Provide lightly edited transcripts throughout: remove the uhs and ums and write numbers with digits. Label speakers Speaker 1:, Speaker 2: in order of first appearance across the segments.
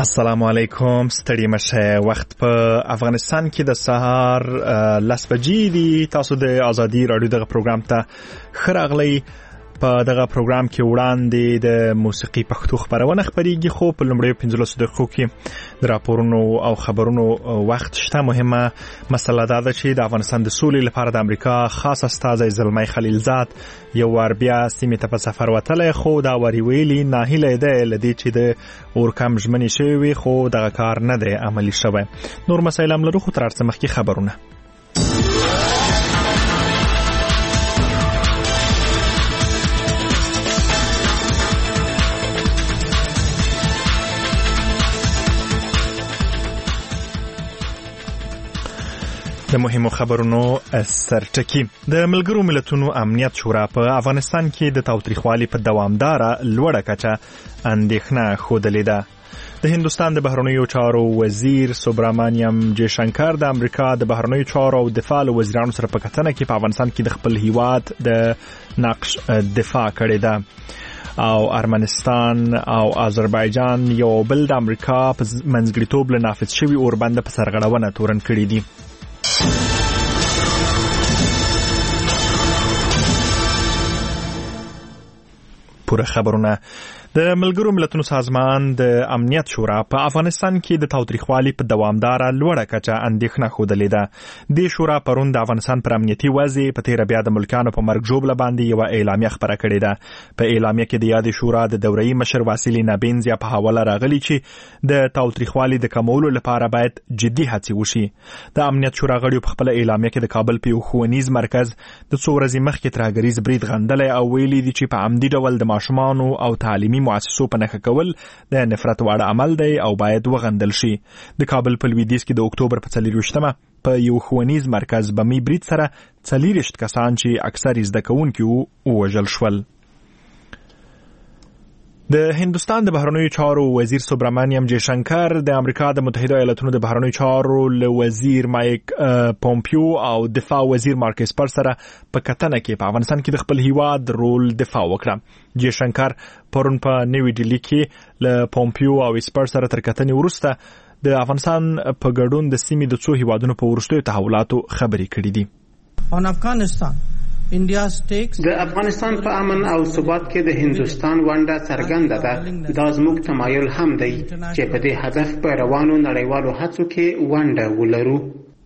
Speaker 1: السلام علیکم. ستړي مشه. وخت په افغانستان کې د سهار 10 بجې دي. تاسو د ازادي رادیو دغه پروګرام ته ښه راغلی. په دغه پروګرام کې وړاندې د موسیقي پښتو خبرونه خبريږي، خو په لومړیو 15 دقیقو کې د راپورونو او خبرونو وخت شته. مهمه مسله دا ده چې د افغانستان د سولې لپاره د امریکا خاص استازی زلمی خلیلزاد یو وار بیا سیمې ته په سفر وتلی، خو دا وری ویلي ناهیله ده لدې چې د اورکم ژمنې شوی وي، خو دغه کار نه دی عملی شوی. نور مسایل هم لرو، خو تر هر څه مخکې خبرونه. د مهمو خبرونو سرټکی. د ملګرو ملتونو امنیت شورا په افغانستان کې د تاوتریخوالي په دوامداره لوړه کچه اندېښنه ښودلې ده. د هندوستان د بهرنیو چارو وزیر سوبرامانیم جیشنکر د امریکا د بهرنیو چارو او دفاع وزیرانو سره په کتنه کې په افغانستان کې د خپل هیواد د نقش دفاع کړې ده. او ارمنستان او آذربایجان یو بل د امریکا په منځګړیتوب له نافذ شوي اوربند په سرغړونه تورن کړي دي. پوره خبرونه. د ملګرو ملتونو سازمان د امنیت شورا په افغانستان کې د تاوتریخوالي په دوامداره لوړه کچه اندېښنه ښودلې ده. د شورا پرون د افغانستان پر امنیتي وضع په تیره بیا د ملکانو په مرګ ژوبله باندې یوه اعلامیه خپره کړې ده. په اعلامیه کې د یادې شورا د دوره‌ای مشر واسیلی نابینزیا په حواله راغلي چې د تاوتریخوالي د کمولو لپاره باید جدي هڅې وشي. د امنیت شورا غړیو په خپل اعلامیه کې د کابل په یو ښوونیز مرکز د څو ورځې مخکې ترهګریز برید غندلی او ویلي دي چې په عمدي ډول د ماشومانو او تعلیمي مؤسسو په نښه کول د نفرت وړ عمل دی او باید وغندل شي. د کابل په لویدیځ کې د اکتوبر په 24مه په یو ښوونیز مرکز بمي برید سره 40 کسان چې اکثر زده کوونکي ووژل شول. د هندوستان د بهرنیو چارو وزیر سوبرامانیم جیشنکر د امریکا د متحده ایالاتونو د بهرنیو چارو وزیر مایک پومپیو او دفاع وزیر مارک اسپر سره په کتنه کې په افغانستان کې د خپل هیواد رول دفاع وکړه. جیشنکر پرون په نیوی ډیلی کې له پومپیو او اسپر سره تر کتنې وروسته د افغانستان په ګډون د سیمې د څو هیوادونو په وروستیو تحولاتو خبرې کړې دي.
Speaker 2: د افغانستان په امن او ثبات کې د هندوستان ونډه څرګنده ده. دا زموږ تمایل هم دی چې په دې هدف په روانو نړیوالو هڅو کې ونډه ولرو.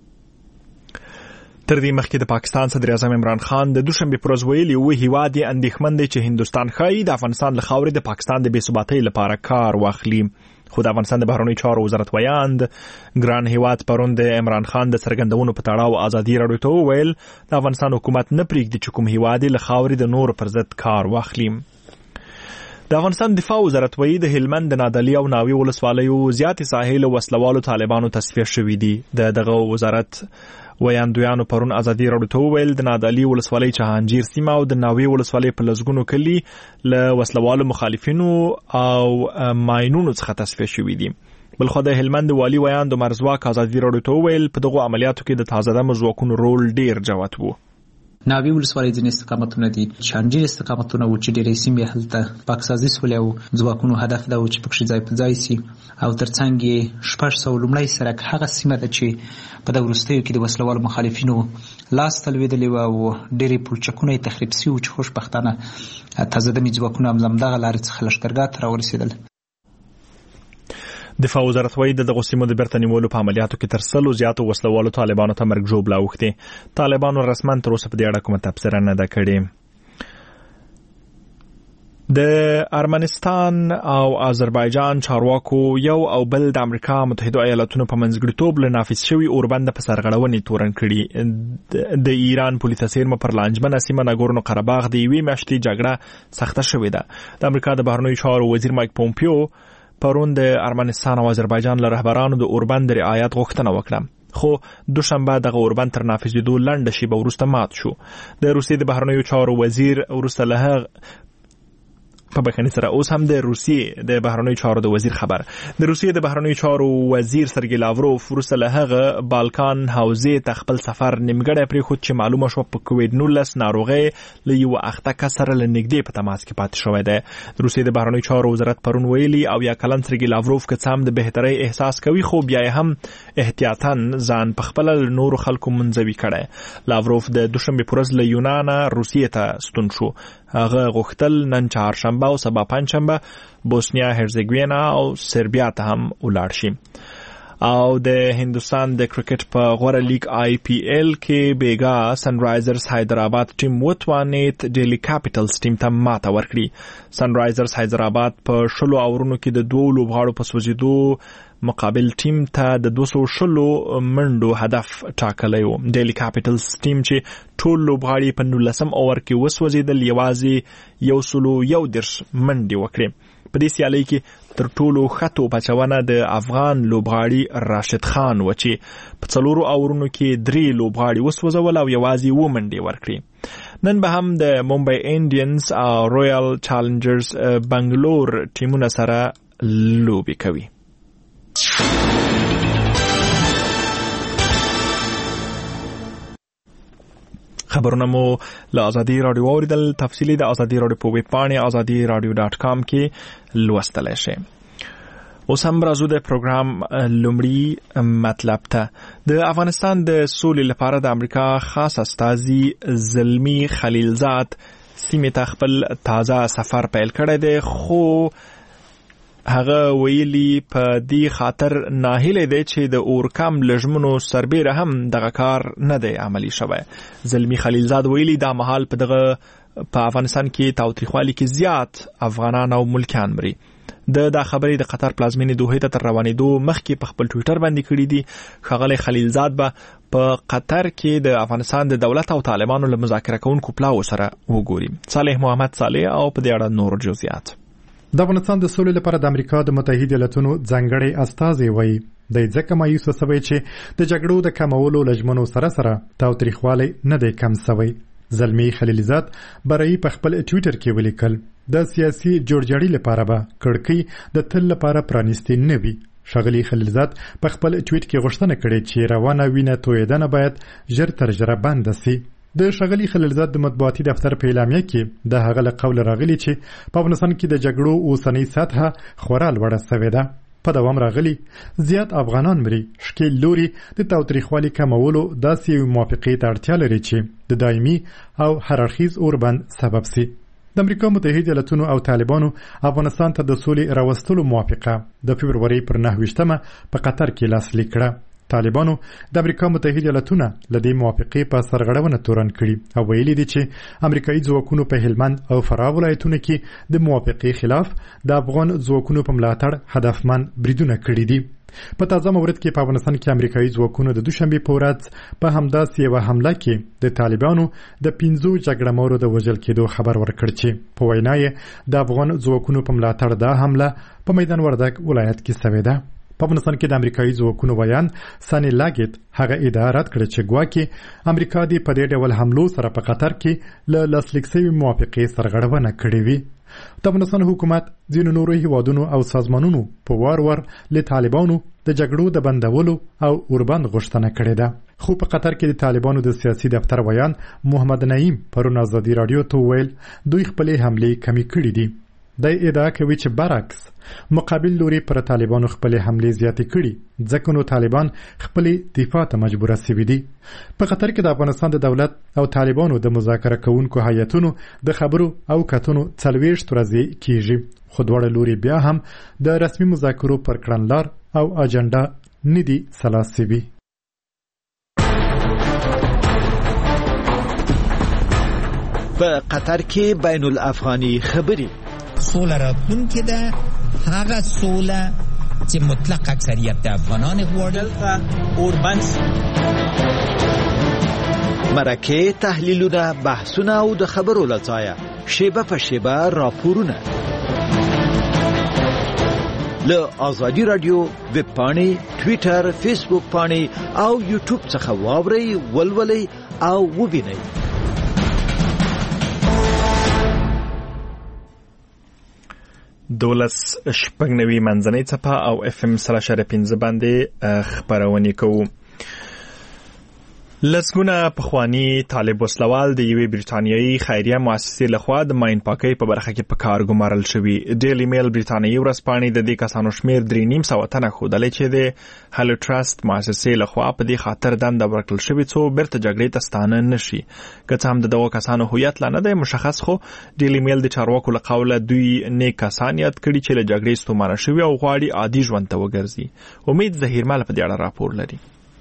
Speaker 1: تر دې مخکې د پاکستان صدر اعظم عمران خان د دوشنبه پر ورځ ویلي و هیواد یې اندېښمن دی چې هندوستان ښایي د افغانستان له خاورې د پاکستان د بې ثباتۍ لپاره کار واخلي. خو د افغانستان د بهرنیو چارو وزارت ویاند ګران هیواد پرون د عمران خان د څرګندونو په تړاو ازادي رادیو ته وویل د افغانستان حکومت نه پرېږدي چې کوم هیواد له خاورې د نور پر ضد کار واخلي. د افغانستان دفاع وزارت وایي د هلمند د نادعلي او ناوې ولسوالیو زیاتې ساحې له وسلوالو طالبانو تصفیه شوي دي. دغه وزارت ویاندویانو پرون ازادي رادیو ته وویل د نادعلي ولسوالۍ چهانجیر سیمه او د ناوې ولسوالۍ په لسګونو کلي له وسلوالو مخالفینو او ماینونو څخه تصفیه شوي دي. بلخو د هلمند والي ویاند عمر زواک ازادي رادیو ته وویل په دغو عملیاتو کې د تازه دمه ځواکونو رول ډیر جوت و.
Speaker 3: ناوې ولسوالۍ ځینې استقامتونه دي، چهانجیر استقامتونه و چې ډېرې سیمې هلته پاکسازي سولې او ځواکونو هدف دا و چې پکښې ځای په ځای سي. او ترڅنګ یې 600 لومړی سرک هغه سیمه ده چې په د وروستیو کې د وسلوالو مخالفینو لاس ته لوېدلې وه او ډېرې پلچکونه یې تخریب سوي وو چې خوشبختانه تازه دمې ځواکونه هم همدغه لارې څخه لښکرګاه ته راورسېدل.
Speaker 1: دفاع وزارت وایي د دغو سیمو د بیرته نیولو په عملیاتو کې تر 100 زیاتو وسلوالو طالبانو ته مرګ ژوبله اوښتې. طالبانو رسما تر اوسه په دې اړه کومه تبصره نه ده کړې. د ارمنستان او آذربایجان چارواکو یو او بل د امریکا متحده ایالاتونو په منځګړیتوب له نافذ شوي اوربند په سرغړونې تورن کړي. د ایران پولیسه څیرمه پر لانجمنه سیمه ناګورنو قرهباغ د یوې میاشتې جګړه سخته شوې ده. د امریکا د بهرنیو چارو وزیر مایک پومپیو پرون د ارمنستان او آذربایجان له رهبرانو د اوربند رعایت غوښتنه وکړه، خو دوشنبه دغه اوربند تر نافذېدو لنډه شیبه وروسته مات شو. د روسیې د بهرنیو چارو وزیر وروسته له په بخښنې سره اوس هم د روسیې د بهرنیو چارو د وزیر خبر. د روسیې د بهرنیو چارو وزیر سرګی لاوروف وروسته له هغه بالکان حوزې ته خپل سفر نیمګړی پرېښود چې معلومه شوه په کووید-19 ناروغۍ له یوه اخته کس سره له نږدې په تماس کې پاتې شوی دی. د روسیې د بهرنیو چارو وزارت پرون ویلي 70 کلن سرګی لاوروف که څه هم د بهترۍ احساس کوي خو بیا یې هم احتیاطاً ځان په خپله له نورو خلکو منزوي کړی. لاوروف د دوشنبې په ورځ له یونانه روسیې ته ستون شو. هغه غوښتل نن چهارشنبه او سبا پنجشنبه بوسنیا هرزګوینا او سربیا ته هم ولاړ شي. او د هندوستان د کرکټ په غوره لیگ IPL کې بیګا سن رایزرز حیدرآباد ټیم وتوانید ډیلی کاپیټلز ټیم ته ماته ورکړي. سن رایزرز حیدرآباد په 20 اورونو کې د 2 لوبغاړو په سوځېدو مقابل ټیم ته د 220 منډو هدف ټاکلی و. ډیلی کاپیټلز ټیم چې ټول لوبغاړي په 19 اوور کې وسوځېدل یوازې 111 منډې وکړې. په دې سیالۍ کې تر ټولو ښه توپچونه د افغان لوبغاړي راشد خان و چې په 4 اورونو کې 3 لوبغاړي وسوځول او یوازې 2 منډې ورکړې. نن به هم د ممبئی انډینز او رویال چالنجرز بنگلور ټیمونه سره لوبې کوي. خبرونه مو له ازادي رادیو اوریدل. تفصیلی د ازادي رادیو په ویب پاڼې azadiradio.com کې لوستلی شئ. اوس هم راځو د پروګرام لومړي مطلب ته. د افغانستان د سولې لپاره د امریکا خاص استازي زلمی خلیلزاد سیمې ته خپل تازه سفر پیل کړی دی خو هغه ویلي په دې خاطر ناهیلی دی چې د اورکم لژمنو سربیره هم دغه کار نه دی عملی شوی. زلمی خلیلزاد ویلي دا مهال په افغانستان کې تاوتریخوالي کې زیات افغانان او ملکیان مري. دا خبرې د قطر پلازمینې دوحې ته تر روانېدو مخکې په خپل ټویټر باندې کړي دي. ښاغلی خلیلزاد به په قطر کې د افغانستان د دولت او طالبانو له مذاکره کوونکو پلاوو سره وګوري. صالح محمد صالح او په دې اړه نور جزئیات.
Speaker 4: د افغانستان د سولې لپاره د امریکا د متحده ایالاتونو ځانګړی استازی وایي د ځکه مایوسه سوی چې د جګړو د کمولو لژمنو سره تاوتریخوالی نه دی کم سوی. زلمی خلیلزاد برای په خپل ټویټر کې ولیکل د سیاسي جوړجاړي لپاره به کړکۍ د تل لپاره پرانیستې نه وي. ښاغلي خلیلزاد په خپل ټویټ کې غوښتنه کړې چې روانه وینه تویدنه باید ژر تر ژره بنده سي. د ښاغلي خلیلزاد د مطبوعاتي دفتر په اعلامیه کې د هغه له قوله راغلي چې په افغانستان کې د جګړو اوسنۍ سطحه خورا لوړه سوې ده. په دوام راغلي زیات افغانان مري. ښکیل لوري د تاوتریخوالي کمولو داسې یوې موافقې ته اړتیا لري چې د دایمي او هررخیز اوربند سبب سي. د امریکا متحده ایالاتونو او طالبانو افغانستان ته د سولې راوستلو موافقه د فبروري پر 9 په قطر کې لاسلیک کړه. طالبانو د امریکا متحده ایالاتونو له دې موافقې په سرغړونه تورن کړي او ویلي دي چې امریکایي ځواکونو په هلمند او فراه ولایتونو کې د موافقې خلاف د افغان ځواکونو په ملاتړ هدفمند بریدونه کړي دي. په تازه مورد کې په افغانستان کې امریکایي ځواکونو د دوشنبه په ورځ په همداسې یوه حمله کې د طالبانو د 15 جګړهمارو د وژل کېدو خبر ورکړ چې په وینا یې د افغان ځواکونو په ملاتړ دا حمله په میدان وردګ ولایت کې شوې ده. په افغانستان کې د امریکایي ځواکونو ویان سانی لاګیټ هغه ادعا رد کړه چې ګواکې امریکا دې په دې ډول حملو سره په قطر کې له لاسلیک شوي موافقې سرغړونه کړې وي. د افغانستان حکومت ځینو نورو هیوادونو او سازمانونو په وار له طالبانو د جګړو د بندولو او اوربند غوښتنه کړې ده. خو په قطر کې د طالبانو د سیاسي دفتر ویان محمد نعیم پرون ازادي رادیو ته ویل دوی خپلې حملې کمې کړې دي. د ادعا کوي چې برعکس مقابل لوري پر طالبانو خپلې حملې زیاتې کړي ځکه نو طالبان خپلې دفاع ته مجبوره سوي دي. په قطر کې د افغانستان د دولت او طالبانو د مذاکره کوونکو هیئتونو د خبرو او کتنو 40 ورځې کیږي خو دواړه لوري بیا هم د رسمي مذاکرو پر کړنلار او اجنډا نه دي سلاس سوي.
Speaker 5: په قطر کې بین الافغاني خبري
Speaker 6: سوله راتلونکې ده هغه سوله چې مطلق اکثریت د افغانان غواړي.
Speaker 5: اوربند مرکه تحلیلونه بحثونه او د خبرو لځایه شیبه په شیبه راپورونه له آزادی رادیو ویب پاڼې ټویټر فیسبوک پاڼې او یوټیوب څخه واورئ ولولئ او وبینئ.
Speaker 1: 12 منځنۍ څپه او FM 3.5 باندې خبرونه کوو. لسګونه پخوانی طالب وسلوال د یوې بریټانیایی خیریه مؤسسې لخوا د ماین پاکۍ په برخه کې په کار ګمارل شوي. ډیلی میل بریټانیایی ورځپاڼې د دې کسانو شمیر 3.5 تنه ښودلی چې د هلو ټرست مؤسسې لخوا په دې خاطر دنده ورکړل شوې څو بیرته جګړې ته ستانه نشي. که څه هم د دغو کسانو هویت لا نه دی مشخص، خو ډیلی میل د چارواکو له قوله دوی نیک کسان یاد کړي چې له جګړې ستومانه شوي او غواړي عادي ژوند ته وګرځي. امید ظهیرمل په دې اړه راپور لري.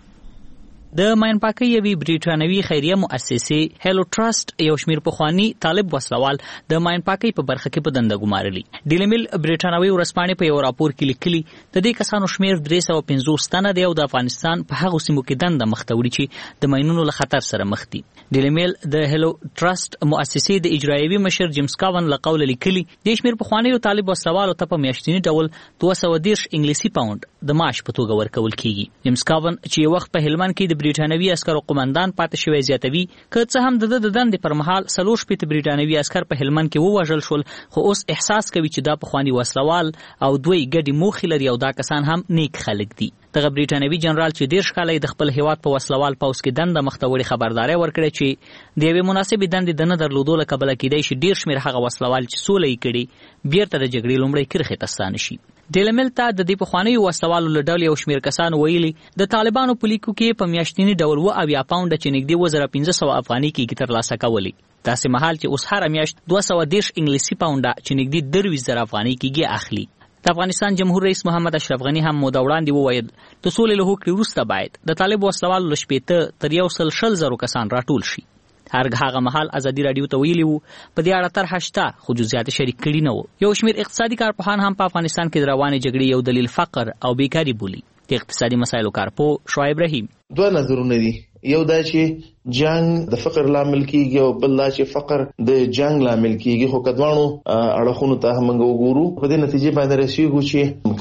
Speaker 7: د ماین پاکۍ یوې بریټانوي خیریه مؤسسې هلو ټرست یو شمیر پخوانی طالب وسلوال د ماین پاکۍ په برخه کې په دنده ګمارلي. ډیلی میل بریټانوي ورځپاڼې په یو راپور کې لیکلي د دې کسانو شمیر 350 تنه دی او د افغانستان په هغو سیمو کې دنده مخ ته وړي چې د ماینونو له خطر سره مخ دي. ډیلی میل د هلو ټرست مؤسسې د اجرایوي مشر جیمز کاون له قوله لیکلي د شمیر پخوانی طالب وسلوالو ته په میاشتني ډول 230 انګلیسي پاوند د معاش په توګه ورکول کیږي. جیمز کاون چې یو وخت په هلمند کې د بریټانوي عسکرو قومندان پاتې شوی زیاتوي، که څه هم د دندې پر مهال 40 بریټانوي عسکر په هلمند کې ووژل شول، خو اوس احساس کوي چې دا پخوانی وسلوال او دوی ګډي موخې لري او دا کسان هم نیک خلک دي. دغه بریټانوي جنرال چې 10 کاله د خپل هیواد په وسلوال پوځ کې دنده مخته وړي خبرداري ورکړي چې د یوې مناسبې دندې د نه درلودو له کبله کېدای شي ډیر شمیر هغه وسلوال چې سوله یې کړي بیرته د جګړې لومړۍ کرښې ته ستانه شي. ډیلی میل ته د دې پخوانیو وسلوالو له ډلې یو شمیر کسان ویلي د طالبانو په لیکو کې په میاشتني ډول 70 پاونډه چې نږدې 1500 افغاني کېږي ترلاسه کولی. داسې مهال چې اوس هره میاشت 210 انګلیسي پاونډه چې نږدې 23,000 افغاني کېږي اخلي. د افغانستان جمهور رئیس محمد اشرف غنی هم موده وړاندې وویل د سولې له هوکړې وروسته باید د طالب وسلوالو له 80 تر 120,000 کسان راټول شي. هغه مهال ازادي رادیو ته ویلي وو په دې اړه طرحه شته خو جزئیات شریک کړي نه وو. یو شمیر اقتصادي کارپوهان هم په افغانستان کې د روانې جګړې یو دلیل فقر او بیکاري بولي. د اقتصادي مسایلو کارپو شعیب رحیم:
Speaker 8: دوه نظرونه دي، یو دا چې جنگ د فقر لامل کیږي او بل دا چې فقر د جنگ لامل کیږي. خو کدوانو اړخونو ته موږ وګورو په دې نتیجه باندې رسیږو چې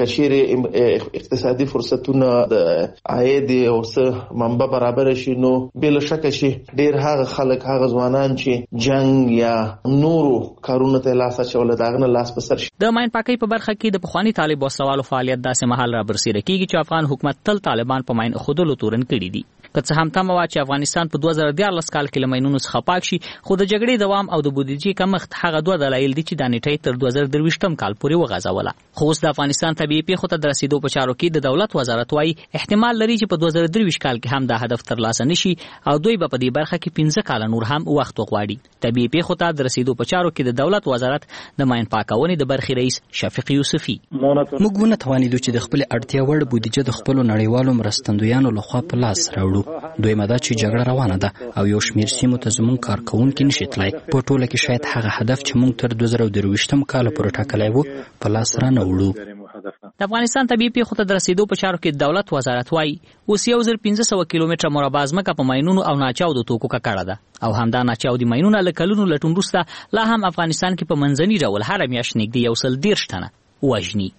Speaker 8: کچېره اقتصادي فرصتونه د عاید او څه منبع برابر شي نو بل شک شي ډیر هغه خلک هغه ځوانان چې جنگ یا نورو کارونو ته لاس اچول داغه لاس په سر شي.
Speaker 7: د ماین پاکۍ په برخه کې د پخوانی طالب وسلوالو فعالیت داسې مهال را برسېره کیږي چې افغان حکومت تل طالبان په ماین خودلو تورن کړي دي. که څه هم تمه وه چې افغانستان په 2014 کال کې له ماینونو څخه پاک شي، خو د جګړې دوام او د بودیجې کمښت هغه دوه دلایل دي چې دا نیټه تر 2023 کال پورې وغځوله. خو اوس د افغانستان طبیعي پیښو ته د رسیدو په چارو کې د دولت وزارت وايي احتمال لري چې په 2023 کال کې هم دا هدف ترلاسه نشي او دوی به په دې برخه کې 15 کال نور هم وخت وغواړي. طبیعي پیښو ته د رسیدو په چارو کې د دولت وزارت د ماین پاکونې د برخې رئیس شفیق یوسفي:
Speaker 9: موږ ونه توانیدو چې د خپل اړتیا وړ بودیجه د خپل نړیوالو مرستندویانو لخوا په لاس راوړو. دویمه دا چې جګړه روانه ده او یو شمیر سیمو ته زموږ کارکونکي نشي تلای. په ټوله کې شاید هغه هدف چې موږ تر 2023 کال پورې ټاکلی وو په لاس را نه وړو.
Speaker 7: د افغانستان طبیعي پیښو ته د رسیدو په چارو کې دولت وزارت وايي اوس 1500 کیلومتره مربع ځمکه په ماینونو او ناچاودو توکو ککړه ده او همدا ناچاودي ماینونه له کلونو لټون وروسته لا هم افغانستان کې په منځني ډول هره میاشت نږدې 110 تنه وژني.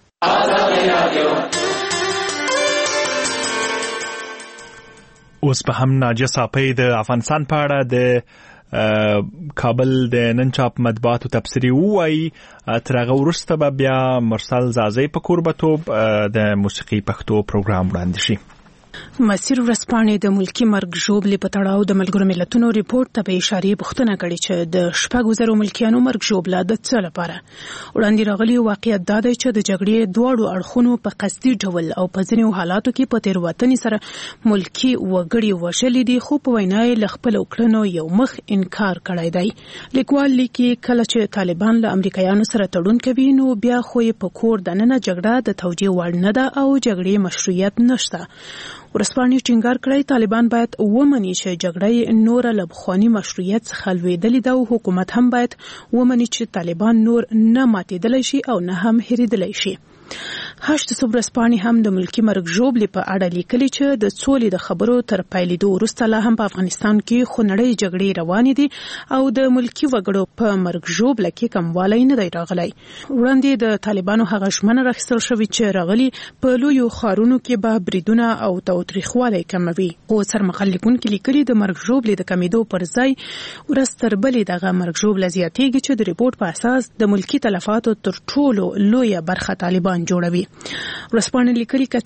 Speaker 1: اوس په هم ناجیه صافی د افغانستان په اړه د کابل د نن چاپ مطبوعاتو تبصرې وایي تر هغه وروسته به بیا مرسل زازی په کوربتوب د موسیقي پښتو پروګرام وړاندې شي.
Speaker 10: مسیر ورځپاڼې د ملکی مرګ ژوبلې په تړاو د ملګرو ملتونو ریپورت ته به اشاره پوښتنه کړې چې د 6,000 ملکیانو مرګ ژوبله د څه لپاره وړاندې راغلي. واقعیت دا دی چې د جګړې دواړو اړخونو په قصدي ډول او په ځینو حالاتو کې په تېروتنې سره ملکی وګړي وژلي دي، خو په وینا یې له خپلو کړنو یو مخ انکار کړی دی. لیکوال لیکي کله چې طالبان له امریکایانو سره تړون کوي نو بیا خو یې په کور دننه جګړه د توجیه وړ نه ده او جګړې مشروعیت نشته. ورځپاڼې ټینګار کړی طالبان باید ومني چې جګړه نور له پخواني مشروعیت څخه لوېدلې ده او حکومت هم باید ومني چې طالبان نور نه ماتېدلی شي او نه هم هېرېدلی شي. هشت صبرسپانې هم د ملکی مرګ ژوبلې په اړه لیکلي چې د سولې د خبرو تر پایلیدو وروسته لا هم په افغانستان کې خونړۍ جګړې روانې دي او د ملکی وګړو په مرګ ژوبله کې کموالی نه دی راغلی. وړاندې د طالبانو هغه ژمنه راخیستل شوې چې راغلي په لویو ښارونو کې به بریدونه او تاوتریخوالی کموي. خو سرمقال لیکونکي لیکلي د مرګ ژوبلې د کمیدو پر ځای ورځ تر بلې دغه مرګ ژوبله زیاتېږي چې د ریپورت په اساس د ملکی تلفاتو تر ټولو لویه برخه طالبان جوړوي. ورځپاڼې لیکلي که